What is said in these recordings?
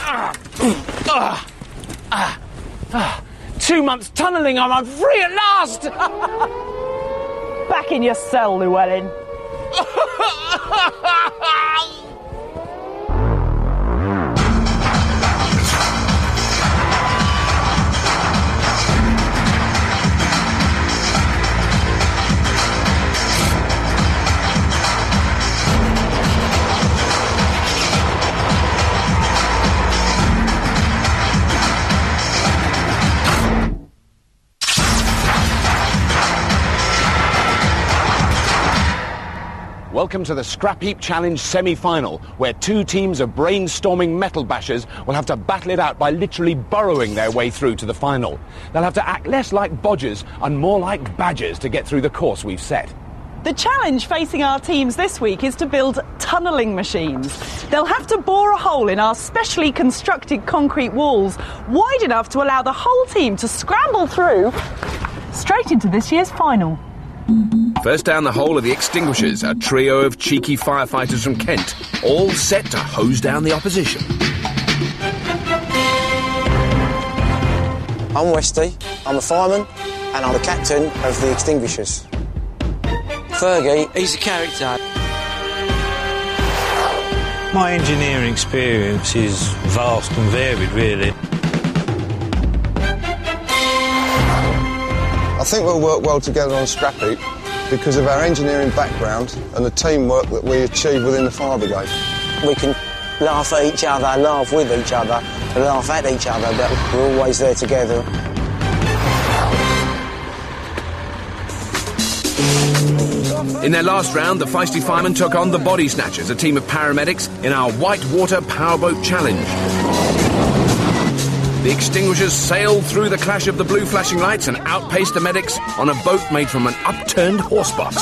2 months tunnelling and I'm free at last! Back in your cell, Llewellyn. Welcome to the Scrap Heap Challenge semi-final, where 2 teams of brainstorming metal bashers will have to battle it out by literally burrowing their way through to the final. They'll have to act less like bodgers and more like badgers to get through the course we've set. The challenge facing our teams this week is to build tunnelling machines. They'll have to bore a hole in our specially constructed concrete walls, wide enough to allow the whole team to scramble through straight into this year's final. First down the hole are the Extinguishers, a trio of cheeky firefighters from Kent, all set to hose down the opposition. I'm Westy, I'm a fireman, and I'm the captain of the Extinguishers. Fergie, he's a character. My engineering experience is vast and varied, really. I think we'll work well together on Scrap Heap because of our engineering background and the teamwork that we achieve within the fire brigade. We can laugh at each other, laugh with each other, and laugh at each other, but we're always there together. In their last round, the feisty firemen took on the Body Snatchers, a team of paramedics, in our Whitewater Powerboat Challenge. The Extinguishers sailed through the clash of the blue flashing lights and outpaced the medics on a boat made from an upturned horsebox.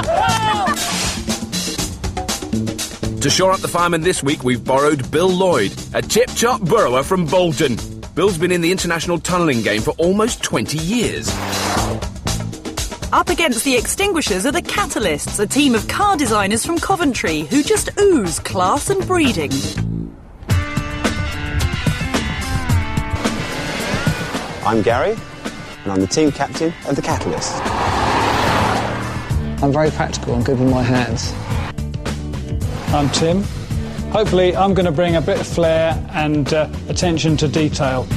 To shore up the firemen this week, we've borrowed Bill Lloyd, a tip-top burrower from Bolton. Bill's been in the international tunnelling game for almost 20 years. Up against the Extinguishers are the Catalysts, a team of car designers from Coventry who just ooze class and breeding. I'm Gary, and I'm the team captain of the Catalysts. I'm very practical and good with my hands. I'm Tim. Hopefully I'm going to bring a bit of flair and attention to detail.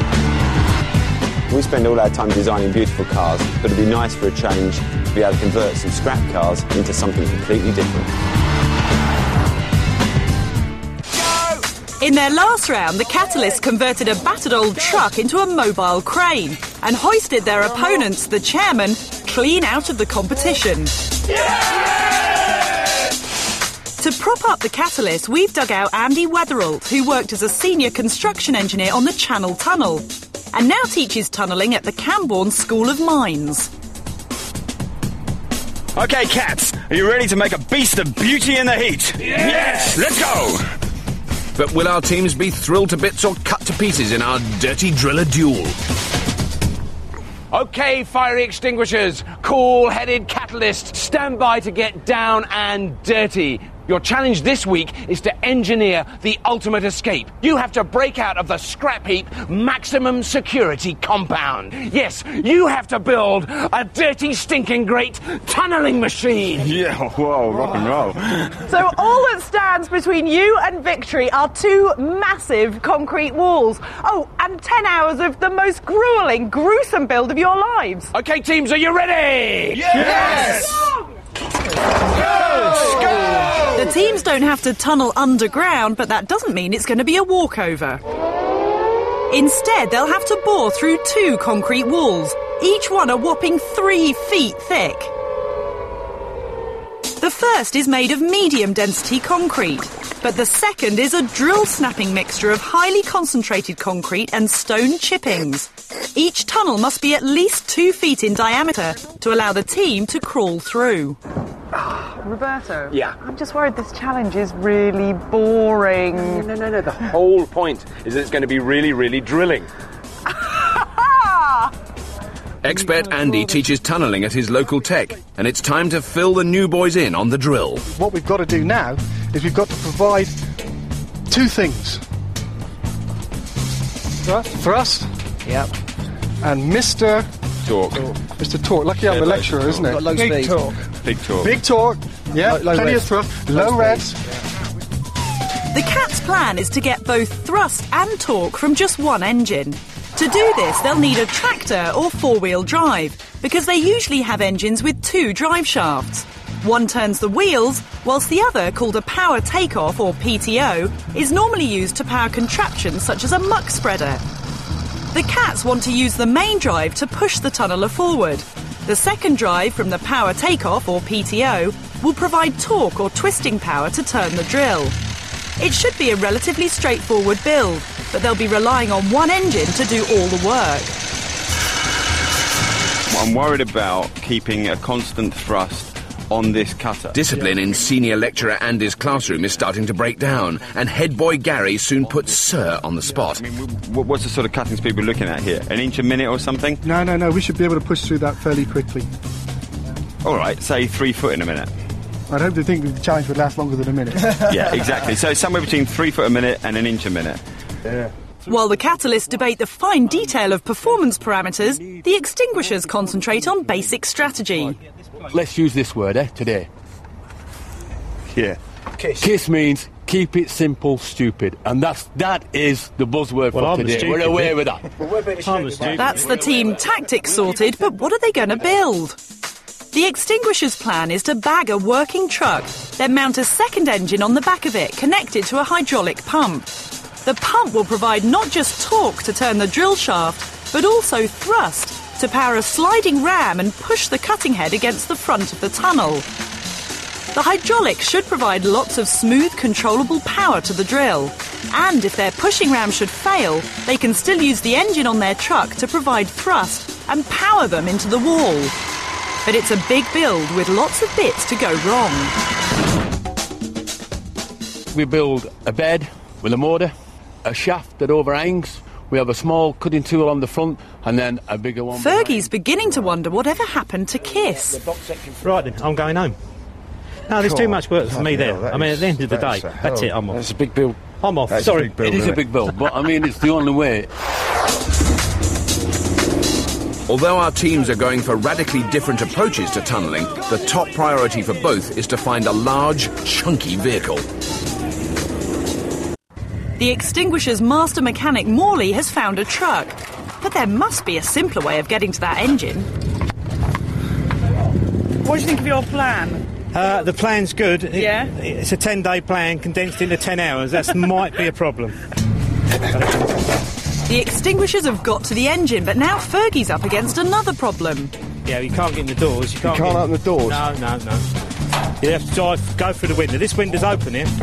We spend all our time designing beautiful cars, but it'd be nice for a change to be able to convert some scrap cars into something completely different. In their last round, the Catalysts converted a battered old truck into a mobile crane and hoisted their opponents, the chairman, clean out of the competition. To prop up the Catalysts, we've dug out Andy Weatherall, who worked as a senior construction engineer on the Channel Tunnel and now teaches tunnelling at the Camborne School of Mines. OK, cats, are you ready to make a beast of beauty in the heat? Yes! Let's go! But will our teams be thrilled to bits or cut to pieces in our dirty driller duel? OK, fiery Extinguishers, cool-headed Catalysts, stand by to get down and dirty. Your challenge this week is to engineer the ultimate escape. You have to break out of the Scrap Heap maximum security compound. Yes, you have to build a dirty, stinking, great tunnelling machine. Yeah, whoa, rock and roll. So all that stands between you and victory are 2 massive concrete walls. Oh, and 10 hours of the most gruelling, gruesome build of your lives. OK, teams, are you ready? Yes! Go! The teams don't have to tunnel underground, but that doesn't mean it's going to be a walkover. Instead, they'll have to bore through 2 concrete walls, each one a whopping 3 feet thick. The first is made of medium-density concrete, but the second is a drill-snapping mixture of highly concentrated concrete and stone chippings. Each tunnel must be at least 2 feet in diameter to allow the team to crawl through. Roberto? Yeah? I'm just worried this challenge is really boring. No. The whole point is that it's going to be really, really drilling. Expert Andy teaches tunnelling at his local tech, and it's time to fill the new boys in on the drill. What we've got to do now is we've got to provide 2 things. Thrust. Yep. And Mr. Torque. Mr. Torque. Lucky I'm a lecturer, isn't it? Got low Big speed. torque. Big torque. Big torque. Yeah, Low plenty revs. of thrust. Low revs. The Cat's plan is to get both thrust and torque from just one engine. To do this, they'll need a tractor or four-wheel drive, because they usually have engines with two drive shafts. One turns the wheels, whilst the other, called a power takeoff or PTO, is normally used to power contraptions such as a muck spreader. The Cats want to use the main drive to push the tunneler forward. The second drive from the power takeoff or PTO will provide torque or twisting power to turn the drill. It should be a relatively straightforward build, but they'll be relying on one engine to do all the work. I'm worried about keeping a constant thrust on this cutter. Discipline in senior lecturer Andy's classroom is starting to break down, and head boy Gary soon puts Sir on the spot. I mean, what's the sort of cutting speed we're looking at here? An inch a minute or something? No. We should be able to push through that fairly quickly. All right, say 3 foot in a minute. I'd hope to think the challenge would last longer than a minute. Yeah, exactly. So somewhere between 3 foot a minute and an inch a minute. Yeah. While the catalysts debate the fine detail of performance parameters, the extinguishers concentrate on basic strategy. Let's use this word, today. Yeah. Kiss means keep it simple, stupid. And that is the buzzword for today. We're aware with that. That's the team tactics sorted, but what are they going to build? The extinguishers' plan is to bag a working truck, then mount a second engine on the back of it, connected to a hydraulic pump. The pump will provide not just torque to turn the drill shaft, but also thrust to power a sliding ram and push the cutting head against the front of the tunnel. The hydraulics should provide lots of smooth, controllable power to the drill. And if their pushing ram should fail, they can still use the engine on their truck to provide thrust and power them into the wall. But it's a big build with lots of bits to go wrong. We build a bed with a motor, a shaft that overhangs. We have a small cutting tool on the front and then a bigger one. Fergie's beginning to wonder whatever happened to Kiss. Right then, I'm going home. No, there's too much work for me there. I mean, at the end of the day, that's it, I'm off. That's a big build. I'm off, sorry. It is a big build, but I mean, it's the only way. Although our teams are going for radically different approaches to tunnelling, the top priority for both is to find a large, chunky vehicle. The extinguisher's master mechanic Morley has found a truck, but there must be a simpler way of getting to that engine. What do you think of your plan? The plan's good. Yeah? It's a 10-day plan condensed into 10 hours. That might be a problem. The extinguishers have got to the engine, but now Fergie's up against another problem. Yeah, you can't get in the doors. You can't open the doors? No. You have to go through the window. This window's open here.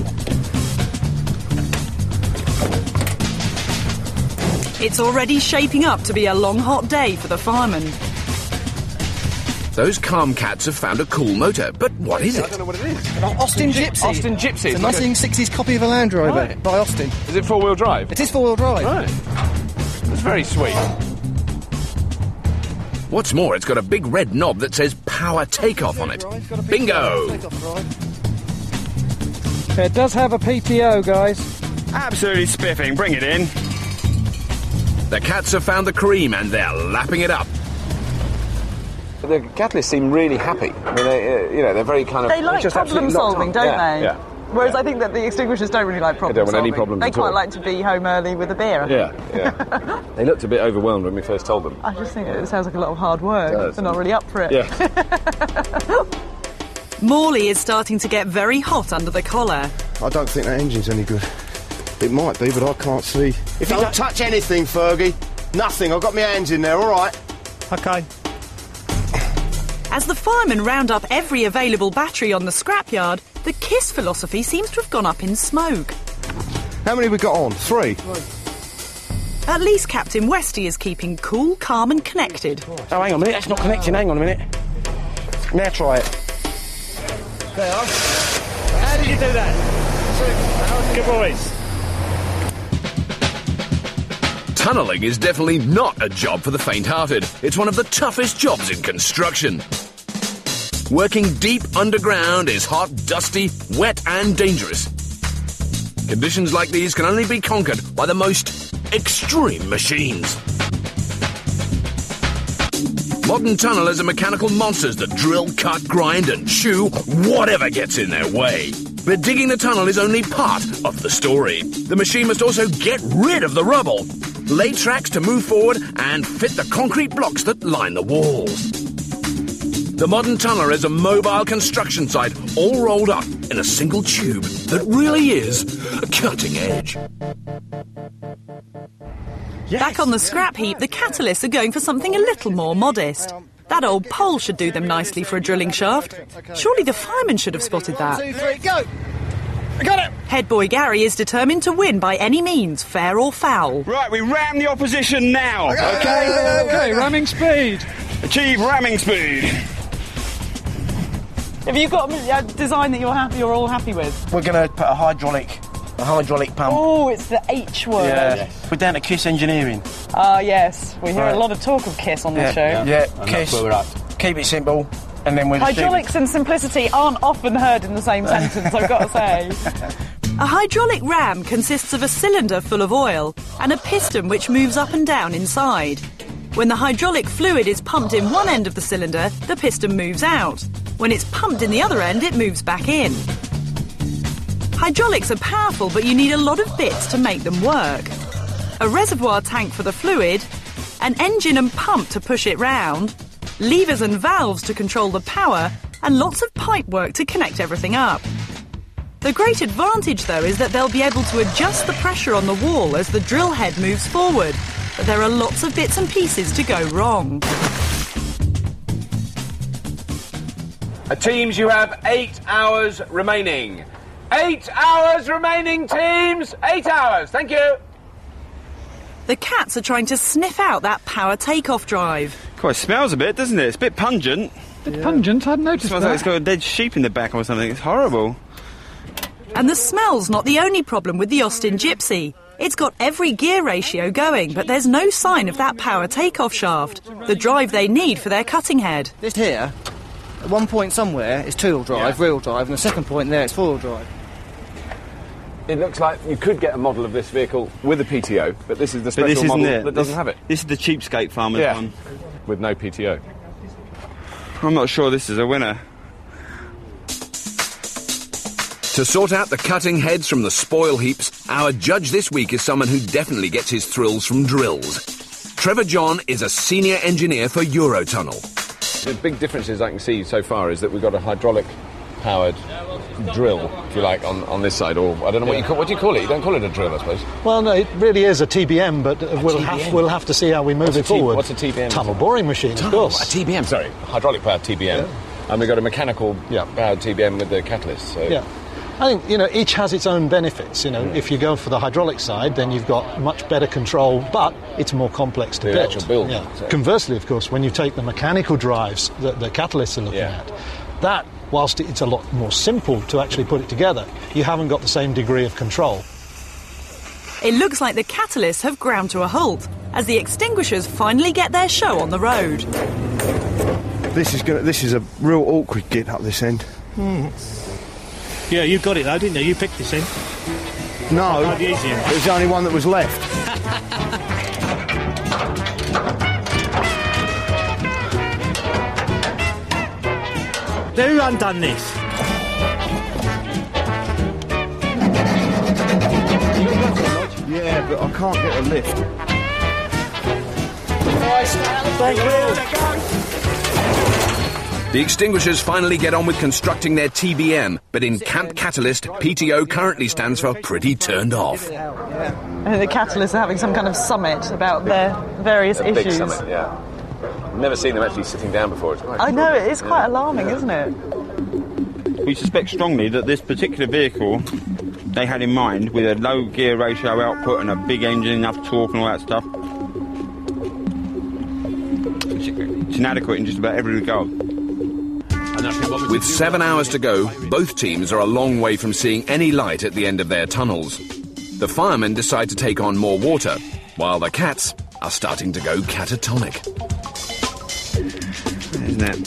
It's already shaping up to be a long, hot day for the firemen. Those calm cats have found a cool motor, but what is it? I don't know what it is. Austin Gypsy. Austin Gypsy. It's a 1960s copy of a Land Rover Right. by Austin. Is it four-wheel drive? It is four-wheel drive. Right. That's very sweet. What's more, it's got a big red knob that says Power Takeoff on it. Bingo! It does have a PTO, guys. Absolutely spiffing. Bring it in. The cats have found the cream and they're lapping it up. The catalysts seem really happy. I mean, they're very kind of... They like just problem absolutely locked solving, on. don't Yeah, they? yeah. Whereas I think that the extinguishers don't really like problem They don't want solving. any problems They at quite all. like to be home early with a beer. Yeah. They looked a bit overwhelmed when we first told them. I just think it sounds like a lot of hard work. It does. They're not really up for it. Yeah. Morley is starting to get very hot under the collar. I don't think that engine's any good. It might be, but I can't see. If you don't touch anything, Fergie. Nothing. I've got my hands in there, all right? OK. As the firemen round up every available battery on the scrapyard, the KISS philosophy seems to have gone up in smoke. How many we got on? 3? At least Captain Westy is keeping cool, calm and connected. Oh, hang on a minute. That's not connecting. Hang on a minute. Now try it. There. How did you do that? Good boys. Tunnelling is definitely not a job for the faint-hearted. It's one of the toughest jobs in construction. Working deep underground is hot, dusty, wet and dangerous. Conditions like these can only be conquered by the most extreme machines. Modern tunnellers are mechanical monsters that drill, cut, grind and chew whatever gets in their way. But digging the tunnel is only part of the story. The machine must also get rid of the rubble, lay tracks to move forward and fit the concrete blocks that line the walls. The modern tunneler is a mobile construction site all rolled up in a single tube that really is cutting edge. Back on the scrap heap, the catalysts are going for something a little more modest. That old pole should do them nicely for a drilling shaft. Surely the fireman should have spotted that. 1, 2, 3, go! I got it! Head boy Gary is determined to win by any means, fair or foul. Right, we ram the opposition now, okay? Okay, ramming speed. Achieve ramming speed. Have you got a design that you're all happy with? We're going to put a hydraulic pump. Oh, it's the H word. Yeah. Yes. We're down to KISS Engineering. Yes. We hear a lot of talk of KISS on this show. Yeah, KISS. That's where we're at. Keep it simple, and then we'll... Hydraulics and simplicity aren't often heard in the same sentence, I've got to say. A hydraulic ram consists of a cylinder full of oil and a piston which moves up and down inside. When the hydraulic fluid is pumped in one end of the cylinder, the piston moves out. When it's pumped in the other end, it moves back in. Hydraulics are powerful, but you need a lot of bits to make them work. A reservoir tank for the fluid, an engine and pump to push it round, levers and valves to control the power, and lots of pipe work to connect everything up. The great advantage, though, is that they'll be able to adjust the pressure on the wall as the drill head moves forward. But there are lots of bits and pieces to go wrong. Teams, you have 8 hours remaining. 8 hours remaining, teams! 8 hours, thank you! The cats are trying to sniff out that power takeoff drive. Quite smells a bit, doesn't it? It's a bit pungent. Pungent? I hadn't noticed It smells that. like it's got a dead sheep in the back or something. It's horrible. And the smell's not the only problem with the Austin Gypsy. It's got every gear ratio going, but there's no sign of that power takeoff shaft, the drive they need for their cutting head. This here, at one point somewhere, is two-wheel drive, real drive, and the second point there, it's four-wheel drive. It looks like you could get a model of this vehicle with a PTO, but this is the special model that doesn't have it. This is the cheapskate farmer's one. With no PTO. I'm not sure this is a winner. To sort out the cutting heads from the spoil heaps, our judge this week is someone who definitely gets his thrills from drills. Trevor John is a senior engineer for Eurotunnel. The big differences I can see so far is that we've got a hydraulic-powered drill, if you like, on this side, or I don't know what do you call it? You don't call it a drill, I suppose. Well, no, it really is a TBM, but we'll have to see how we move it forward. What's a TBM? Tunnel boring machine, of course. A TBM, sorry, hydraulic-powered TBM. Yeah. And we've got a mechanical-powered TBM with the catalyst. So. Yeah. I think, each has its own benefits. If you go for the hydraulic side, then you've got much better control, but it's more complex to build. The actual build. Yeah. So. Conversely, of course, when you take the mechanical drives that the catalysts are looking at, that, whilst it's a lot more simple to actually put it together, you haven't got the same degree of control. It looks like the catalysts have ground to a halt as the extinguishers finally get their show on the road. This is a real awkward get up this end. Yeah, you got it though, didn't you? You picked this in. No, it was the only one that was left. Who undone this? Yeah, but I can't get a lift. Thank you. The extinguishers finally get on with constructing their TBM, but in Camp Catalyst, PTO currently stands for pretty turned off. I think the catalysts are having some kind of summit about their various issues. Big summit, yeah. I've never seen them actually sitting down before. I know, it is quite alarming, isn't it? We suspect strongly that this particular vehicle they had in mind, with a low gear ratio output and a big engine, enough torque and all that stuff, it's inadequate in just about every regard. With 7 hours to go, both teams are a long way from seeing any light at the end of their tunnels. The firemen decide to take on more water, while the cats are starting to go catatonic. Isn't it?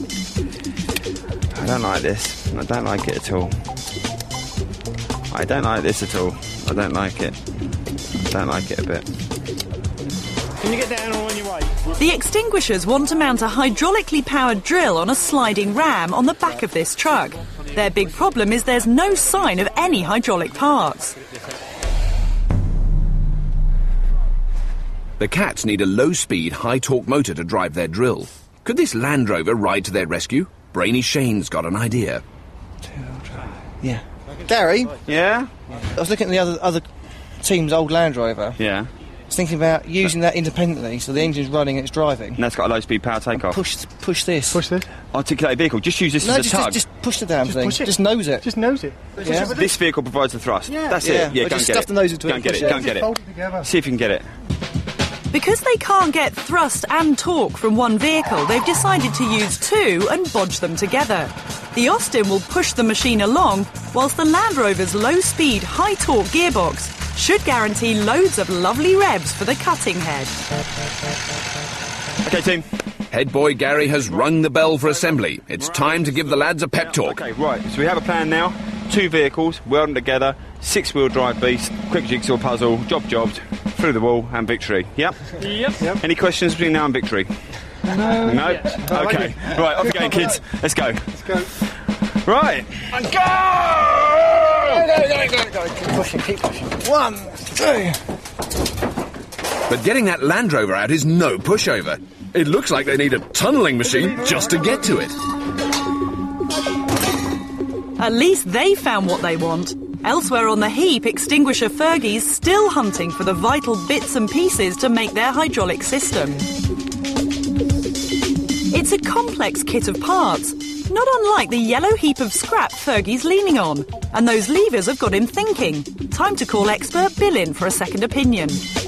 I don't like this. I don't like it at all. I don't like this at all. I don't like it. Don't like it a bit. Can you get down or on your way? The extinguishers want to mount a hydraulically powered drill on a sliding ram on the back of this truck. Their big problem is there's no sign of any hydraulic parts. The Cats need a low-speed, high-torque motor to drive their drill. Could this Land Rover ride to their rescue? Brainy Shane's got an idea. Yeah. Gary? Yeah? I was looking at the other team's old Land Rover. Yeah. I was thinking about using that independently, so the engine's running and it's driving. And that's got a low-speed power takeoff. Push this. Push this? Articulated vehicle. Just use this as a tug. Just push the damn thing. Push it. Just nose it. Just nose it. Yeah. This vehicle provides the thrust. Yeah. That's it. Yeah, go and just get stuff it. the nose into it. Go and get it. Push Go and get it. Hold it together. See if you can get it. Because they can't get thrust and torque from one vehicle, they've decided to use two and bodge them together. The Austin will push the machine along, whilst the Land Rover's low-speed, high-torque gearbox should guarantee loads of lovely revs for the cutting head. OK, team. Head boy Gary has rung the bell for assembly. It's time to give the lads a pep talk. OK, right. So we have a plan now. 2 vehicles, weld them together, 6-wheel drive beast, quick jigsaw puzzle, jobbed, through the wall and victory. Yep? Yep. Any questions between now and victory? No. No? OK. Right, off you go, kids. Let's go. Let's go. Right. And go! Go. Keep pushing. 1, 2. But getting that Land Rover out is no pushover. It looks like they need a tunnelling machine just to get to it. At least they found what they want. Elsewhere on the heap, extinguisher Fergie's still hunting for the vital bits and pieces to make their hydraulic system. It's a complex kit of parts, not unlike the yellow heap of scrap Fergie's leaning on. And those levers have got him thinking. Time to call expert Bill in for a second opinion.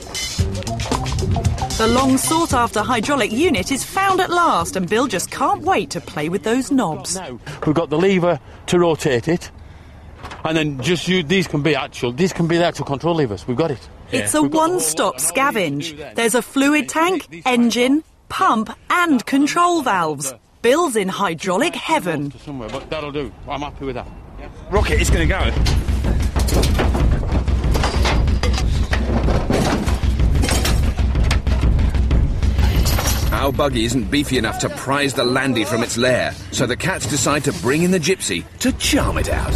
The long sought-after hydraulic unit is found at last, and Bill just can't wait to play with those knobs. We've got the lever to rotate it, and then just use these can be the actual control levers. We've got it. It's a one-stop scavenge. There's a fluid tank, engine, pump and control valves. Bill's in hydraulic heaven. Somewhere, but that'll do. I'm happy with that. Rocket, it's going to go. Our buggy isn't beefy enough to prise the Landy from its lair, so the Cats decide to bring in the Gypsy to charm it out.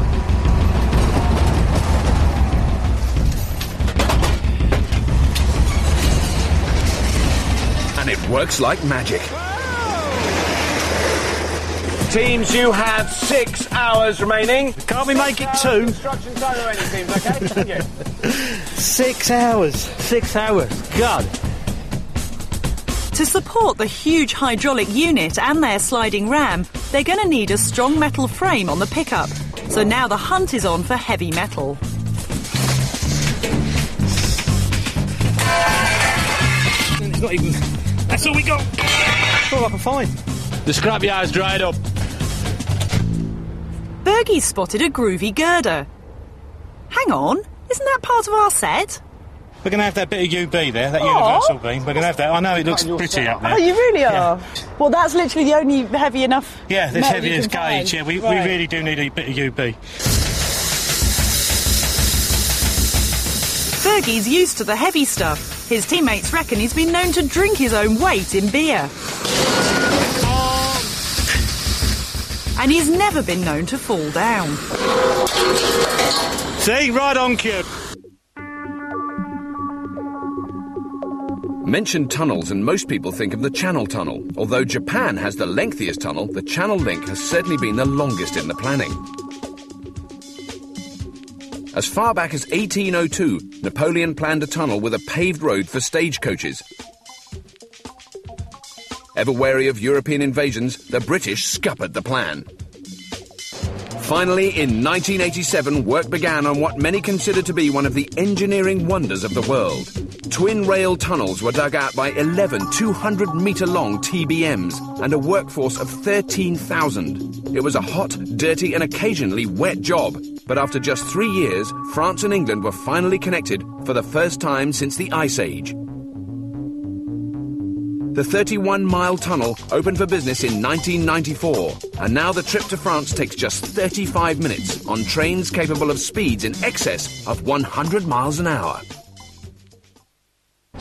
And it works like magic. Teams, you have 6 hours remaining. Can't we make it 2? Instructions are there any teams, okay? Thank you. 6 hours. 6 hours. God. To support the huge hydraulic unit and their sliding ram, they're going to need a strong metal frame on the pickup. So now the hunt is on for heavy metal. It's not even... That's all we got. All I can find. The scrapyard's dried up. Fergie's spotted a groovy girder. Hang on, isn't that part of our set? We're going to have that bit of UB there, that universal beam. We're going to have that. I know it looks pretty up there. Oh, you really are? Well, that's literally the only heavy enough. Yeah, this metal heavy you as can gauge. find. Yeah, we really do need a bit of UB. Fergie's used to the heavy stuff. His teammates reckon he's been known to drink his own weight in beer. And he's never been known to fall down. See, right on cue. Mention tunnels and most people think of the Channel Tunnel. Although Japan has the lengthiest tunnel, the Channel Link has certainly been the longest in the planning. As far back as 1802, Napoleon planned a tunnel with a paved road for stagecoaches. Ever wary of European invasions, the British scuppered the plan. Finally, in 1987, work began on what many consider to be one of the engineering wonders of the world. Twin-rail tunnels were dug out by 11 200-metre-long TBMs and a workforce of 13,000. It was a hot, dirty and occasionally wet job, but after just 3 years, France and England were finally connected for the first time since the Ice Age. The 31-mile tunnel opened for business in 1994, and now the trip to France takes just 35 minutes on trains capable of speeds in excess of 100 miles an hour.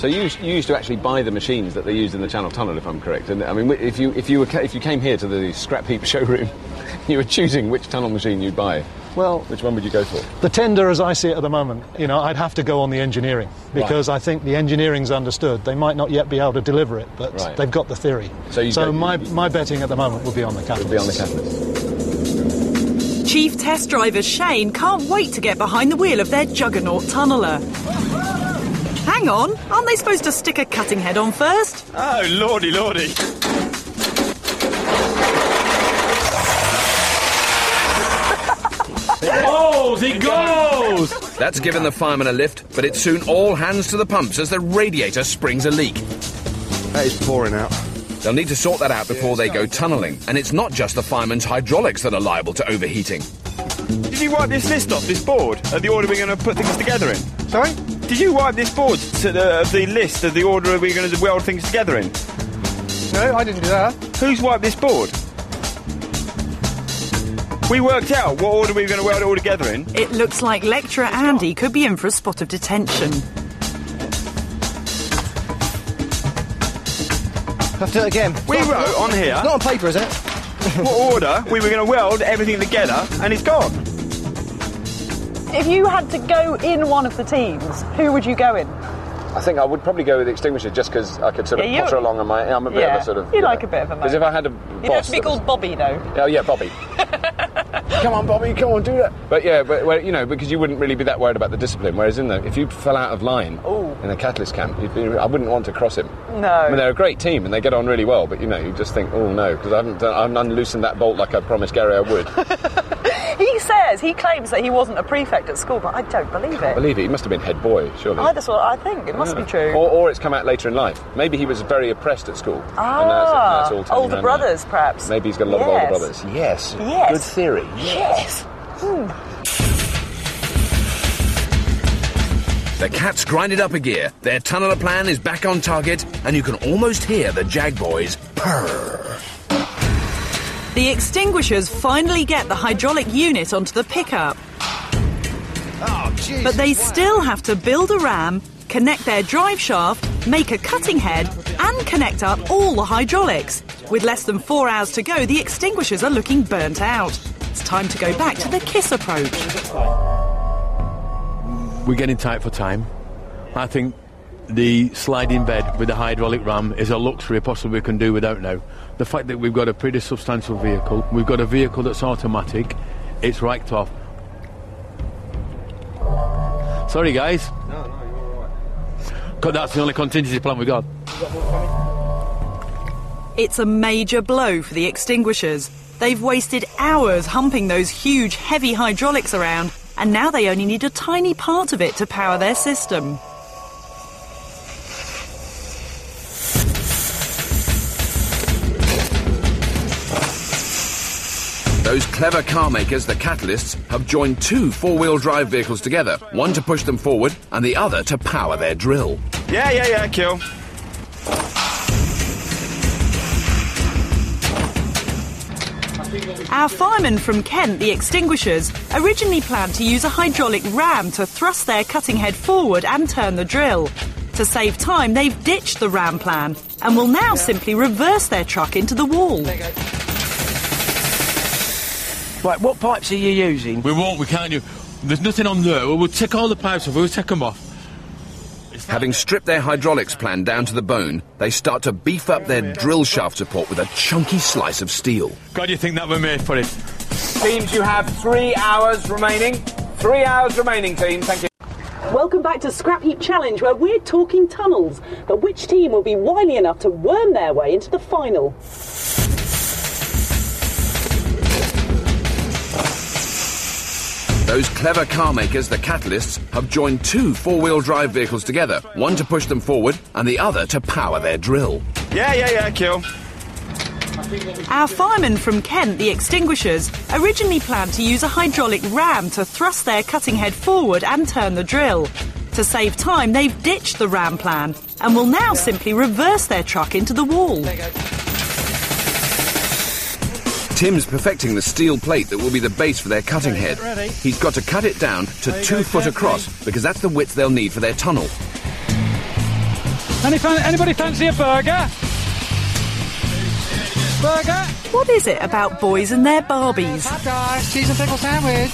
So you used to actually buy the machines that they used in the Channel Tunnel, if I'm correct. And I mean, if you came here to the Scrap Heap showroom, you were choosing which tunnel machine you'd buy. Well, which one would you go for? The tender, as I see it at the moment, I'd have to go on the engineering, because I think the engineering's understood. They might not yet be able to deliver it, but they've got the theory. So my betting at the moment would be on the catalyst. Would be on the catalyst. Chief test driver Shane can't wait to get behind the wheel of their juggernaut tunneler. Hang on, aren't they supposed to stick a cutting head on first? Oh, lordy, lordy. He goes! That's given the fireman a lift, but it's soon all hands to the pumps as the radiator springs a leak. That is pouring out. They'll need to sort that out before they go tunnelling, and it's not just the fireman's hydraulics that are liable to overheating. Did you wipe this list off, this board, of the order we're going to put things together in? Sorry? Did you wipe this board to the list of the order we're going to weld things together in? No, I didn't do that. Who's wiped this board? We worked out what order we were going to weld it all together in. It looks like lecturer Andy could be in for a spot of detention. Have to do it again. We wrote on here... It's not on paper, is it? What order we were going to weld everything together, and it's gone. If you had to go in one of the teams, who would you go in? I think I would probably go with the extinguisher just because I could sort of potter along on my... I'm a bit of a sort of... You like a bit of a man. Because if I had a You'd have to be called Bobby, though. Oh, yeah, Bobby. Come on, Bobby, come on, do that. But yeah, because you wouldn't really be that worried about the discipline, whereas if you fell out of line in a catalyst camp, I wouldn't want to cross him. No. I mean, they're a great team and they get on really well, but, you just think, oh, no, because I haven't unloosened that bolt like I promised Gary I would. He claims that he wasn't a prefect at school, but I don't believe it. I believe it. He must have been head boy, surely. That's what I think. It must be true. Or it's come out later in life. Maybe he was very oppressed at school. Ah, and now it's all older brothers, perhaps. Maybe he's got a lot of older brothers. Yes. Good theory. Yes. The cat's grinded up a gear, their tunneler plan is back on target, and you can almost hear the Jag boys purr. The extinguishers finally get the hydraulic unit onto the pickup. But they still have to build a ram, connect their drive shaft, make a cutting head, and connect up all the hydraulics. With less than 4 hours to go, the extinguishers are looking burnt out. It's time to go back to the KISS approach. We're getting tight for time. I think the sliding bed with the hydraulic ram is a luxury possibly we can do without now. The fact that we've got a pretty substantial vehicle, we've got a vehicle that's automatic, it's racked off. Sorry guys. No, you're all right. Because that's the only contingency plan we got. It's a major blow for the extinguishers. They've wasted hours humping those huge, heavy hydraulics around, and now they only need a tiny part of it to power their system. Those clever car makers, the Catalysts, have joined 2 four-wheel drive vehicles together, one to push them forward and the other to power their drill. Yeah, kill. Our firemen from Kent, the extinguishers, originally planned to use a hydraulic ram to thrust their cutting head forward and turn the drill. To save time, they've ditched the ram plan and will now simply reverse their truck into the wall. Right, what pipes are you using? We can't use... There's nothing on there. We'll take all the pipes off, we'll take them off. Having stripped their hydraulics plan down to the bone, they start to beef up their drill shaft support with a chunky slice of steel. God, you think that we're made for it? Teams, you have 3 hours remaining. 3 hours remaining, team. Thank you. Welcome back to Scrap Heap Challenge, where we're talking tunnels. But which team will be wily enough to worm their way into the final? Those clever car makers, the Catalysts, have joined 2 four-wheel drive vehicles together, one to push them forward and the other to power their drill. Yeah, kill. Our firemen from Kent, the extinguishers, originally planned to use a hydraulic ram to thrust their cutting head forward and turn the drill. To save time, they've ditched the ram plan and will now simply reverse their truck into the wall. Tim's perfecting the steel plate that will be the base for their cutting head. He's got to cut it down to 2 foot across because that's the width they'll need for their tunnel. Anybody fancy a burger? Burger? What is it about boys and their Barbies? Hi guys, cheese and pickle sandwich.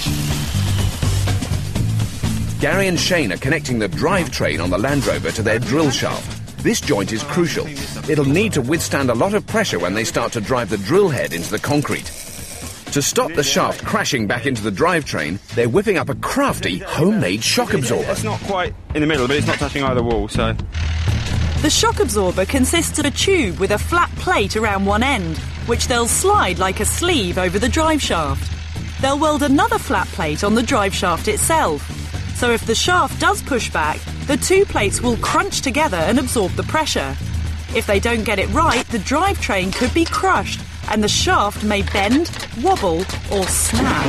Gary and Shane are connecting the drivetrain on the Land Rover to their drill shaft. This joint is crucial. It'll need to withstand a lot of pressure when they start to drive the drill head into the concrete. To stop the shaft crashing back into the drivetrain, they're whipping up a crafty homemade shock absorber. It's not quite in the middle, but it's not touching either wall, so... The shock absorber consists of a tube with a flat plate around one end, which they'll slide like a sleeve over the drive shaft. They'll weld another flat plate on the drive shaft itself. So if the shaft does push back, the two plates will crunch together and absorb the pressure. If they don't get it right, the drivetrain could be crushed and the shaft may bend, wobble or snap.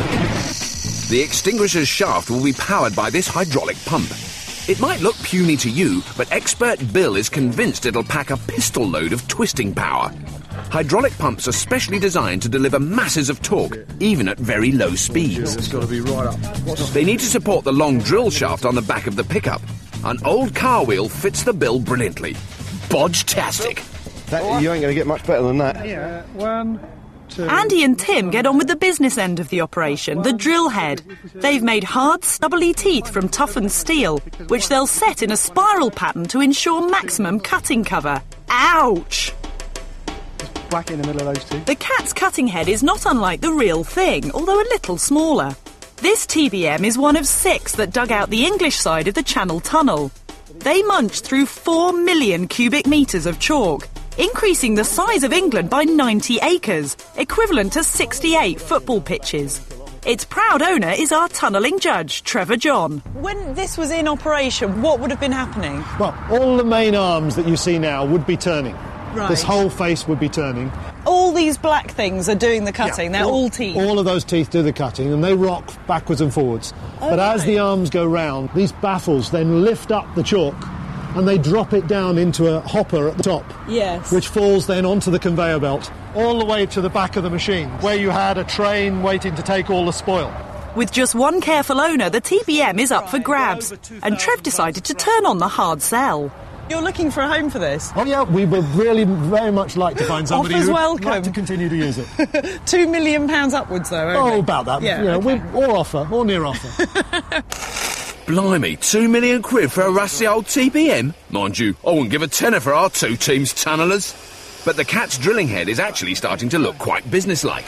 The extinguisher's shaft will be powered by this hydraulic pump. It might look puny to you, but expert Bill is convinced it'll pack a pistol load of twisting power. Hydraulic pumps are specially designed to deliver masses of torque, even at very low speeds. It's got to be right up. They need to support the long drill shaft on the back of the pickup. An old car wheel fits the bill brilliantly. Bodge-tastic. You ain't going to get much better than that. Yeah, 1, 2... Andy and Tim get on with the business end of the operation, the drill head. They've made hard, stubbly teeth from toughened steel, which they'll set in a spiral pattern to ensure maximum cutting cover. Ouch! Whack it in the middle of those two. The cat's cutting head is not unlike the real thing, although a little smaller. This TBM is one of 6 that dug out the English side of the Channel Tunnel. They munched through 4 million cubic metres of chalk, increasing the size of England by 90 acres, equivalent to 68 football pitches. Its proud owner is our tunnelling judge, Trevor John. When this was in operation, what would have been happening? Well, all the main arms that you see now would be turning. Right. This whole face would be turning. All these black things are doing the cutting. Yeah, They're all teeth. All of those teeth do the cutting, and they rock backwards and forwards. But as the arms go round, these baffles then lift up the chalk, and they drop it down into a hopper at the top. Yes. Which falls then onto the conveyor belt, all the way to the back of the machine, where you had a train waiting to take all the spoil. With just one careful owner, the TBM is up for grabs, and Trev decided to turn on the hard sell. You're looking for a home for this? Oh yeah, we would really very much like to find somebody Offers who would welcome. like to continue to use it. £2 million upwards, though. Oh, about that. Yeah, you know, okay. or offer, or near offer. Blimey, £2 million for a rusty old TBM? Mind you, I wouldn't give a tenner for our 2 teams tunnellers. But the cat's drilling head is actually starting to look quite businesslike.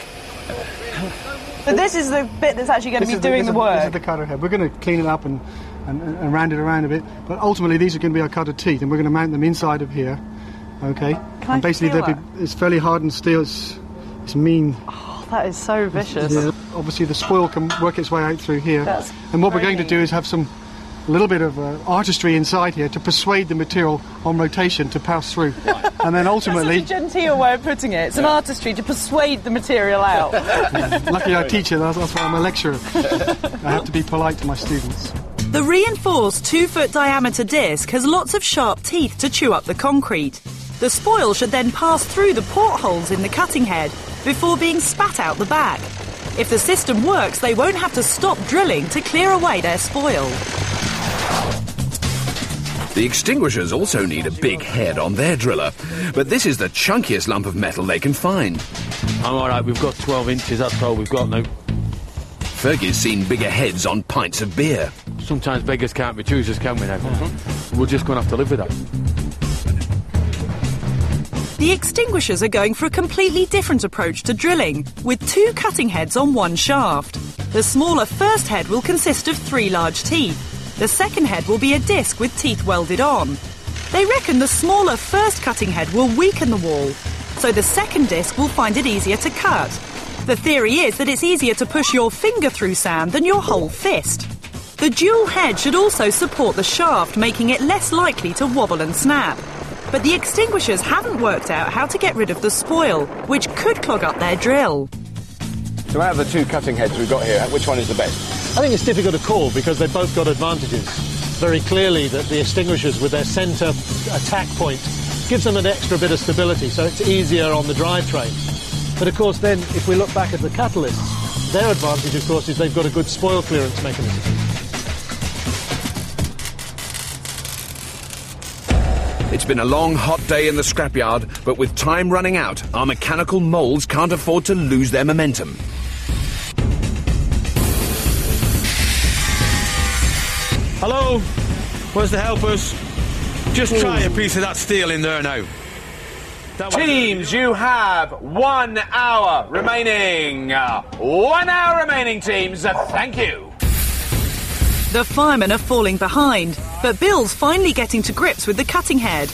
But this is the bit that's actually going to be doing the work. This is the cutter head. We're going to clean it up and round it around a bit. But ultimately, these are going to be our cutter teeth, and we're going to mount them inside of here. Okay. Can I feel that? It's fairly hardened steel. It's mean. Oh, that is so vicious. Yeah. Obviously, the spoil can work its way out through here. And what we're going to do is have a little bit of artistry inside here to persuade the material on rotation to pass through. And then ultimately... That's such a genteel way of putting it. It's an artistry to persuade the material out. Luckily I teach it, that's why I'm a lecturer. I have to be polite to my students. The reinforced 2-foot diameter disc has lots of sharp teeth to chew up the concrete. The spoil should then pass through the portholes in the cutting head before being spat out the back. If the system works, they won't have to stop drilling to clear away their spoil. The extinguishers also need a big head on their driller, but this is the chunkiest lump of metal they can find. I'm all right, we've got 12 inches, that's all we've got now. Fergie's seen bigger heads on pints of beer. Sometimes beggars can't be choosers, can we now? We're just going to have to live with that. The extinguishers are going for a completely different approach to drilling, with 2 cutting heads on one shaft. The smaller first head will consist of 3 large teeth. The second head will be a disc with teeth welded on. They reckon the smaller first cutting head will weaken the wall, so the second disc will find it easier to cut. The theory is that it's easier to push your finger through sand than your whole fist. The dual head should also support the shaft, making it less likely to wobble and snap. But the extinguishers haven't worked out how to get rid of the spoil, which could clog up their drill. So out of the 2 cutting heads we've got here, which one is the best? I think it's difficult to call because they've both got advantages. Very clearly that the extinguishers with their centre attack point gives them an extra bit of stability, so it's easier on the drivetrain. But of course then, if we look back at the catalysts, their advantage of course is they've got a good spoil clearance mechanism. It's been a long, hot day in the scrapyard, but with time running out, our mechanical moles can't afford to lose their momentum. Hello? Where's the helpers? Just try a piece of that steel in there now. Teams, you have 1 hour remaining. 1 hour remaining, teams. Thank you. The firemen are falling behind, but Bill's finally getting to grips with the cutting head.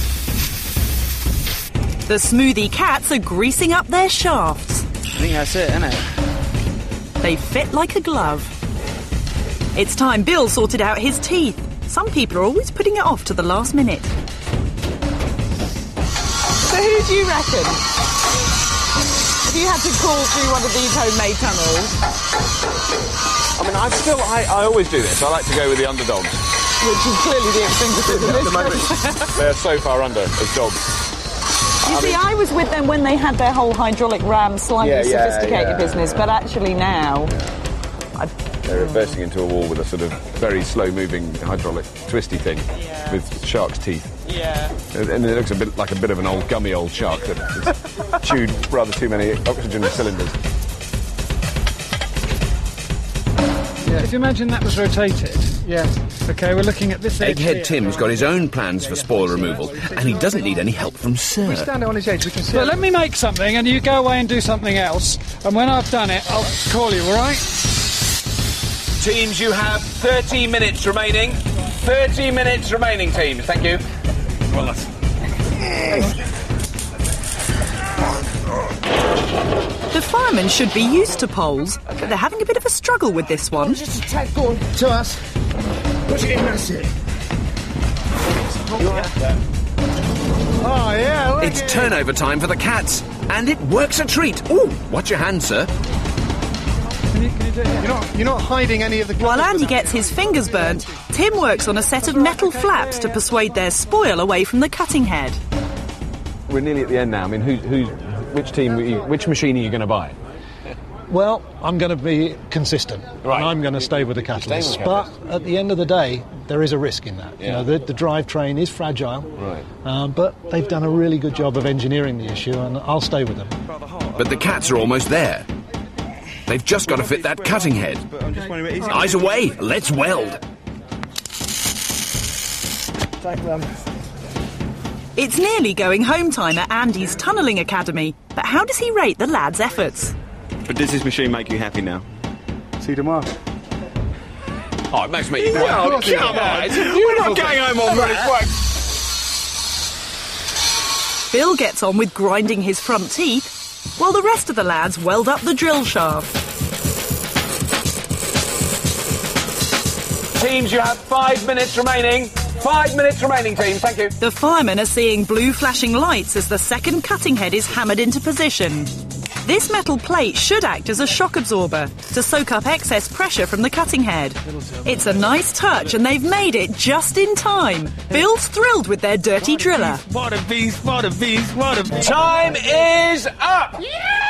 The smoothie cats are greasing up their shafts. I think that's it, isn't it? They fit like a glove. It's time Bill sorted out his teeth. Some people are always putting it off to the last minute. So who do you reckon? If you had to crawl through one of these homemade tunnels? I mean, I always do this. I like to go with the underdogs. Which is clearly the Extinguishers in this case. They're so far under as dogs. You see, I was with them when they had their whole hydraulic ram, slightly sophisticated business, but actually now... They're reversing into a wall with a sort of very slow-moving hydraulic twisty thing with shark's teeth. Yeah. And it looks a bit like a bit of an old gummy old shark that has chewed rather too many oxygen cylinders. Yeah. If you imagine that was rotated. Yeah. OK, we're looking at this edge Egghead here. Tim's got his own plans for spoil removal, and he doesn't need any help from Sir. We stand it on his edge, we can see. Well, let me make something, and you go away and do something else. And when I've done it, I'll call you, all right? Teams, you have 30 minutes remaining. 30 minutes remaining, teams. Thank you. Well, that's... The firemen should be used to poles, but they're having a bit of a struggle with this one. Just a tad, go on, to us. Push it in, that's it. Oh, yeah, look It's at turnover time for the cats, and it works a treat. Ooh, watch your hand, Sir. You're not hiding any of the... While Andy gets his fingers burnt, Tim works on a set of metal flaps to persuade their spoil away from the cutting head. We're nearly at the end now. I mean, which machine are you going to buy? Well, I'm going to be consistent. Right. And I'm going to stay with the catalysts. But at the end of the day, there is a risk in that. Yeah. You know, the drivetrain is fragile. Right. But they've done a really good job of engineering the issue, and I'll stay with them. But the cats are almost there. They've just got to fit that cutting head. Eyes away, let's weld. It's nearly going home time at Andy's tunnelling academy, but how does he rate the lads' efforts? But does this machine make you happy now? See you tomorrow. Oh, it makes me... Well, come on. It's a beautiful We're not going home on that. Bill gets on with grinding his front teeth, while the rest of the lads weld up the drill shaft. Teams, you have 5 minutes remaining. 5 minutes remaining, team. Thank you. The firemen are seeing blue flashing lights as the second cutting head is hammered into position. This metal plate should act as a shock absorber to soak up excess pressure from the cutting head. It's a nice touch, and they've made it just in time. Bill's thrilled with their dirty driller. What a beast, what a beast, what a beast. Time is up!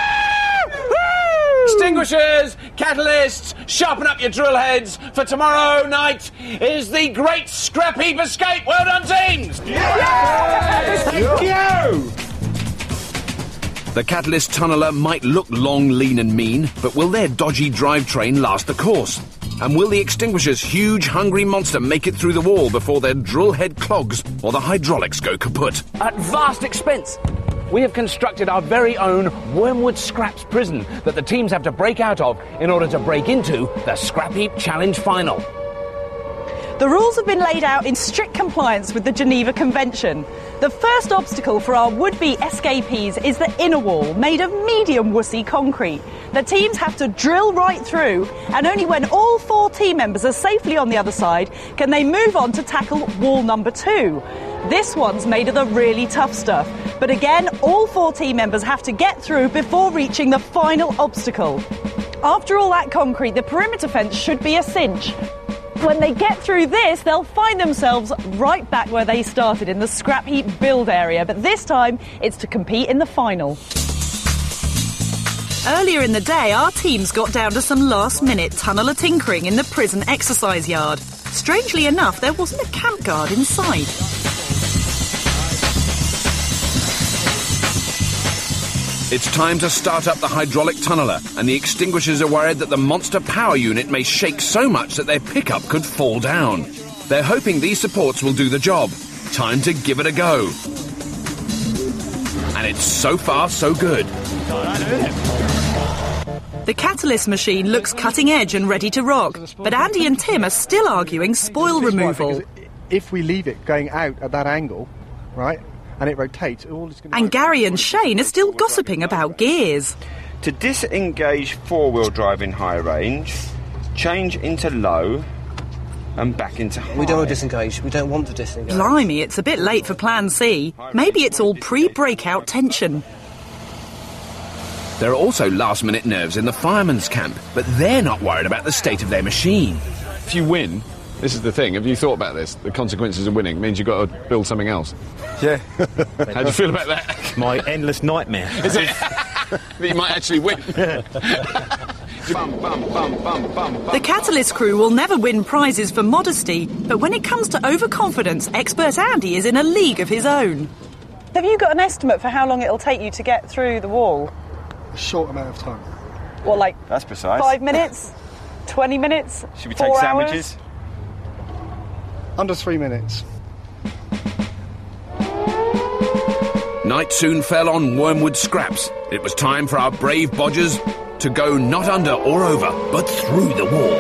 Extinguishers, catalysts, sharpen up your drill heads, for tomorrow night is the Great Scrap Heap Escape. Well done, teams! Thank you! The catalyst tunneler might look long, lean and mean, but will their dodgy drivetrain last the course? And will the extinguisher's huge, hungry monster make it through the wall before their drill head clogs or the hydraulics go kaput? At vast expense, we have constructed our very own Wormwood Scraps prison that the teams have to break out of in order to break into the Scrap Heap Challenge final. The rules have been laid out in strict compliance with the Geneva Convention. The first obstacle for our would-be escapees is the inner wall, made of medium wussy concrete. The teams have to drill right through, and only when all 4 team members are safely on the other side can they move on to tackle wall number 2. This one's made of the really tough stuff, but again, all 4 team members have to get through before reaching the final obstacle. After all that concrete, the perimeter fence should be a cinch. When they get through this, they'll find themselves right back where they started, in the scrap heap build area, but this time it's to compete in the final. Earlier in the day, our teams got down to some last-minute tunneler tinkering in the prison exercise yard. Strangely enough, there wasn't a camp guard in sight. It's time to start up the hydraulic tunneler, and the extinguishers are worried that the monster power unit may shake so much that their pickup could fall down. They're hoping these supports will do the job. Time to give it a go. And it's so far so good. The catalyst machine looks cutting edge and ready to rock, but Andy and Tim are still arguing spoil removal. If we leave it going out at that angle, right, and it rotates, all it's going to... And Gary and Shane are still gossiping about gears. To disengage four-wheel drive in high range, change into low and back into high. We don't want to disengage. We don't want to disengage. Blimey, it's a bit late for Plan C. Maybe it's all pre-breakout tension. There are also last-minute nerves in the fireman's camp, but they're not worried about the state of their machine. If you win, this is the thing, have you thought about this? The consequences of winning means you've got to build something else. Yeah. How do you feel about that? My endless nightmare. Is it? That you might actually win. The Catalyst crew will never win prizes for modesty, but when it comes to overconfidence, expert Andy is in a league of his own. Have you got an estimate for how long it'll take you to get through the wall? A short amount of time. What, like... That's precise. 5 minutes? 20 minutes? Should we 4 take hours? sandwiches? Under 3 minutes. Night soon fell on Wormwood scraps. It was time for our brave bodgers to go not under or over, but through the wall.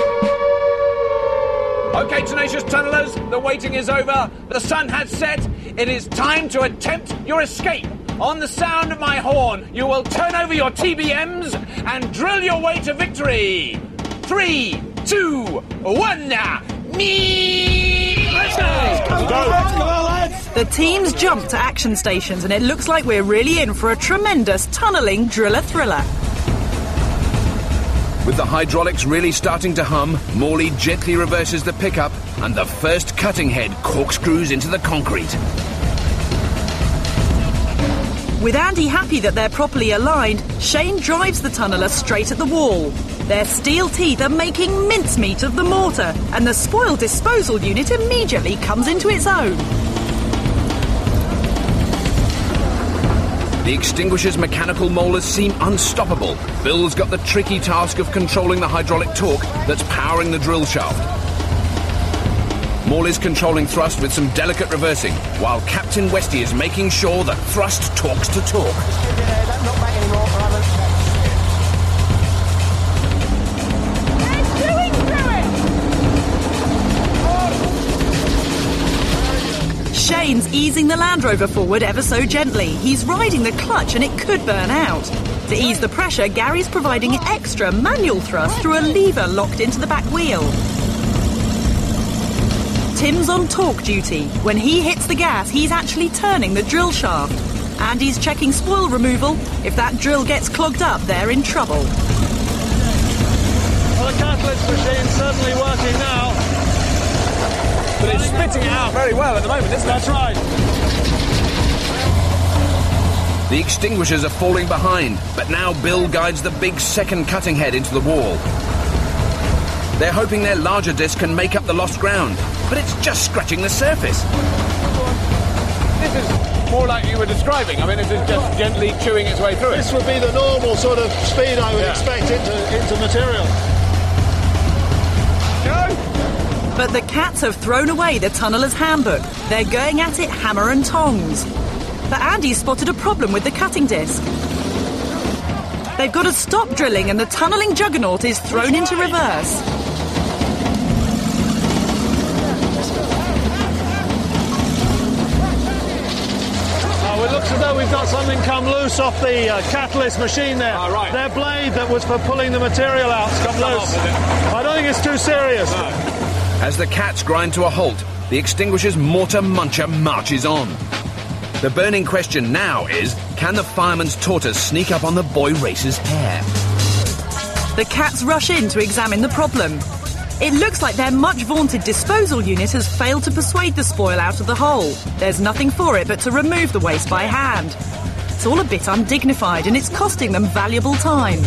OK, tenacious tunnellers, the waiting is over. The sun has set. It is time to attempt your escape. On the sound of my horn, you will turn over your TBMs and drill your way to victory. 3, 2, 1, me! Let's go! The teams jump to action stations, and it looks like we're really in for a tremendous tunnelling driller thriller. With the hydraulics really starting to hum, Morley gently reverses the pickup, and the first cutting head corkscrews into the concrete. With Andy happy that they're properly aligned, Shane drives the tunneler straight at the wall. Their steel teeth are making mincemeat of the mortar, and the spoil disposal unit immediately comes into its own. The extinguisher's mechanical molars seem unstoppable. Bill's got the tricky task of controlling the hydraulic torque that's powering the drill shaft. Morley's controlling thrust with some delicate reversing, while Captain Westy is making sure that thrust talks to torque. Shane's easing the Land Rover forward ever so gently. He's riding the clutch and it could burn out. To ease the pressure, Gary's providing extra manual thrust through a lever locked into the back wheel. Tim's on torque duty. When he hits the gas, he's actually turning the drill shaft. Andy's checking spoil removal. If that drill gets clogged up, they're in trouble. Well, the catalyst machine's certainly working now. But it's spitting it out very well at the moment, isn't it? That's right. The extinguishers are falling behind, but now Bill guides the big second cutting head into the wall. They're hoping their larger disc can make up the lost ground, but it's just scratching the surface. This is more like you were describing. I mean, this is just gently chewing its way through it. This would be the normal sort of speed I would expect into material. But the cats have thrown away the tunneler's handbook. They're going at it hammer and tongs. But Andy's spotted a problem with the cutting disc. They've got to stop drilling and the tunnelling juggernaut is thrown into reverse. Oh, it looks as though we've got something come loose off the catalyst machine there. Oh, right. Their blade that was for pulling the material out has come loose. Off, is it? I don't think it's too serious. No. As the cats grind to a halt, the extinguisher's mortar muncher marches on. The burning question now is, can the fireman's tortoise sneak up on the boy racer's hair? The cats rush in to examine the problem. It looks like their much-vaunted disposal unit has failed to persuade the spoil out of the hole. There's nothing for it but to remove the waste by hand. It's all a bit undignified and it's costing them valuable time.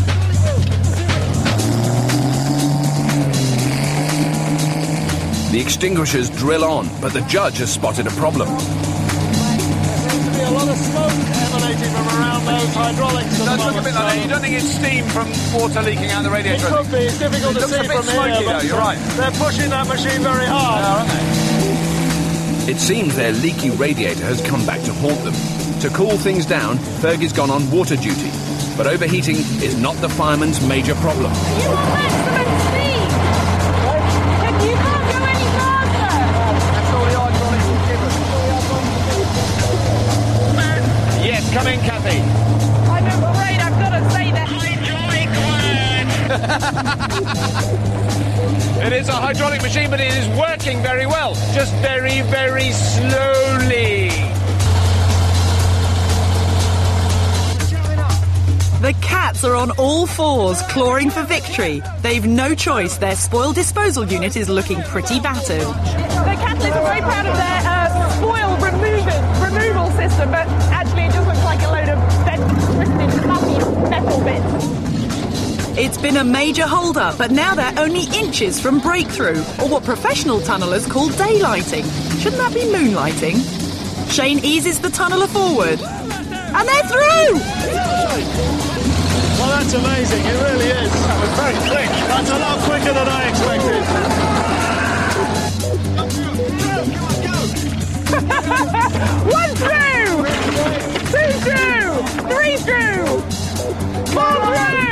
The extinguishers drill on, but the judge has spotted a problem. seems to be a lot of smoke emanating from around those hydraulics. It does look a bit like that. You don't think it's steam from water leaking out the radiator? It could be. It's difficult to see from smoky, here. Though, you're right. They're pushing that machine very hard. Yeah, aren't they? It seems their leaky radiator has come back to haunt them. To cool things down, Fergie's gone on water duty. But overheating is not the fireman's major problem. You want maximum speed! You can't go any faster! That's all the hydraulics will give us. Yes, come in, Kathy. I'm afraid I've got to say the hydraulic word! It is a hydraulic machine, but it is working very well. Just very, very slowly. The cats are on all fours, clawing for victory. They've no choice. Their spoil disposal unit is looking pretty battered. The catalysts are very proud of their spoil removal system, but actually it just looks like a load of dead, twisted, fluffy metal bits. It's been a major hold-up, but now they're only inches from breakthrough, or what professional tunnellers call daylighting. Shouldn't that be moonlighting? Shane eases the tunneller forward. And they're through! Well, that's amazing. It really is. That was very quick. That's a lot quicker than I expected. 1 through! 2 through! 3 through! 4 through!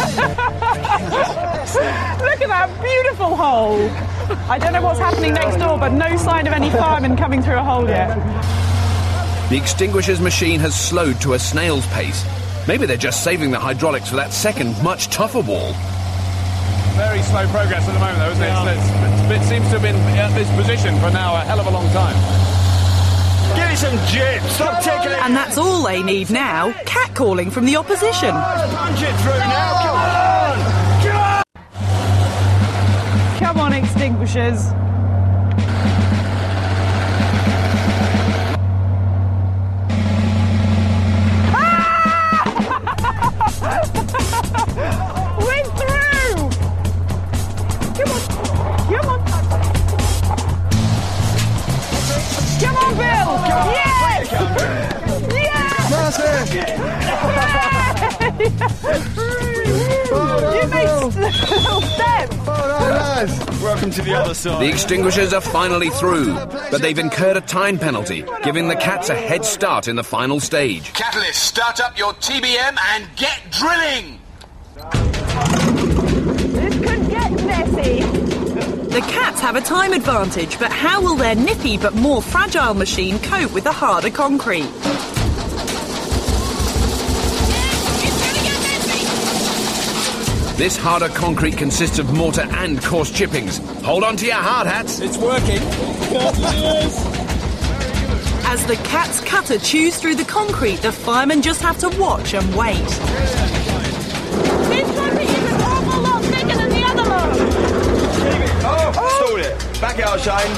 Look at that beautiful hole. I don't know what's happening next door, but no sign of any firemen coming through a hole yet. The extinguisher's machine has slowed to a snail's pace. Maybe they're just saving the hydraulics for that second, much tougher wall. Very slow progress at the moment, though, isn't it? It seems to have been at this position for now a hell of a long time. Give it some jib. Stop tickling. And that's all they need now. Catcalling from the opposition. Punch it through now. Come on. Come on, extinguishers. We're through! Come on! Come on! Come on, Bill! Yes! Yes! You made little steps! Welcome to the other side. The extinguishers are finally through, but they've incurred a time penalty, giving the cats a head start in the final stage. Catalyst, start up your TBM and get drilling! This could get messy. The cats have a time advantage, but how will their nippy but more fragile machine cope with the harder concrete? This harder concrete consists of mortar and coarse chippings. Hold on to your hard hats. It's working. As the cat's cutter chews through the concrete, the firemen just have to watch and wait. This concrete is an awful lot thicker than the other lot. Stalled it. Back out, Shane.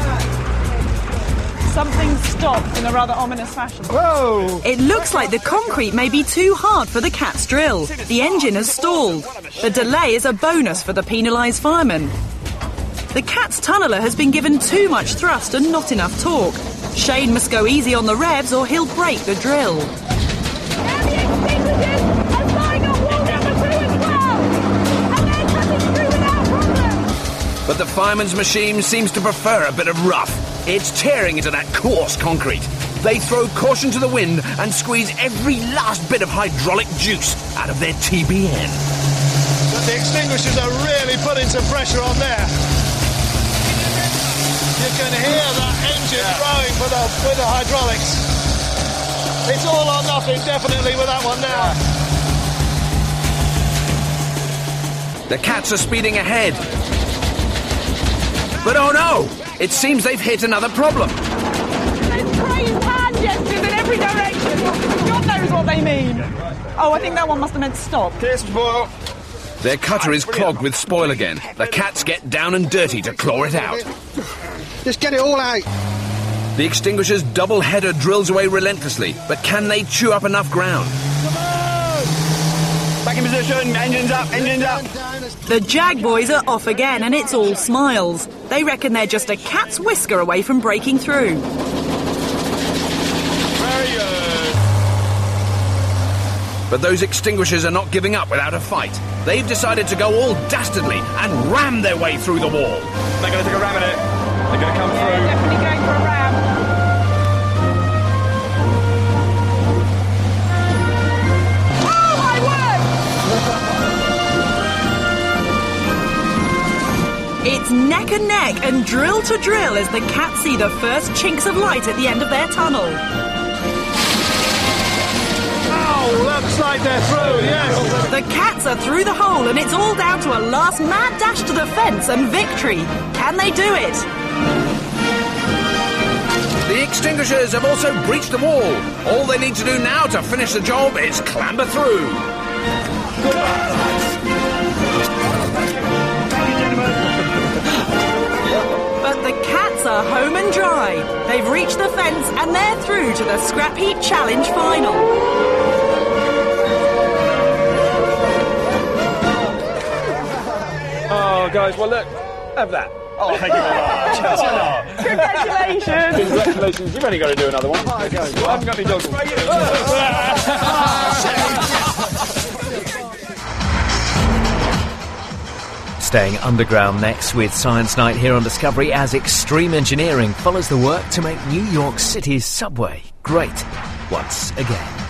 Something stopped in a rather ominous fashion. Whoa! It looks like the concrete may be too hard for the cat's drill. The engine has stalled. The delay is a bonus for the penalised fireman. The cat's tunneler has been given too much thrust and not enough torque. Shane must go easy on the revs or he'll break the drill. And the extinguishers are starting on wall number 2 as well. And they're cutting through without problem. But the fireman's machine seems to prefer a bit of rough. It's tearing into that coarse concrete. They throw caution to the wind and squeeze every last bit of hydraulic juice out of their TBN. But the extinguishers are really putting some pressure on there. You can hear that engine growing with the hydraulics. It's all or nothing, definitely, with that one now. The cats are speeding ahead. But oh no! It seems they've hit another problem. There's crazed hand gestures in every direction. God knows what they mean. Oh, I think that one must have meant stop. Clear spoil. Their cutter is clogged with spoil again. The cats get down and dirty to claw it out. Just get it all out. The extinguisher's double header drills away relentlessly, but can they chew up enough ground? Back in position. Engines up. Engines up. The Jag boys are off again and it's all smiles. They reckon they're just a cat's whisker away from breaking through. But those extinguishers are not giving up without a fight. They've decided to go all dastardly and ram their way through the wall. They're going to take a ram at it. They're going to come through. Definitely going for a ram. Oh my word! It's neck and neck and drill to drill as the cats see the first chinks of light at the end of their tunnel. Looks like they're through, yes. The cats are through the hole and it's all down to a last mad dash to the fence and victory. Can they do it? The extinguishers have also breached the wall. All they need to do now to finish the job is clamber through. But the cats are home and dry. They've reached the fence and they're through to the Scrap Heap Challenge final. Oh, guys, well, look, have that. Oh, thank you very much. Congratulations. Congratulations. You've only got to do another one. I haven't got any dogs. Staying underground next with Science Night here on Discovery as extreme engineering follows the work to make New York City's subway great once again.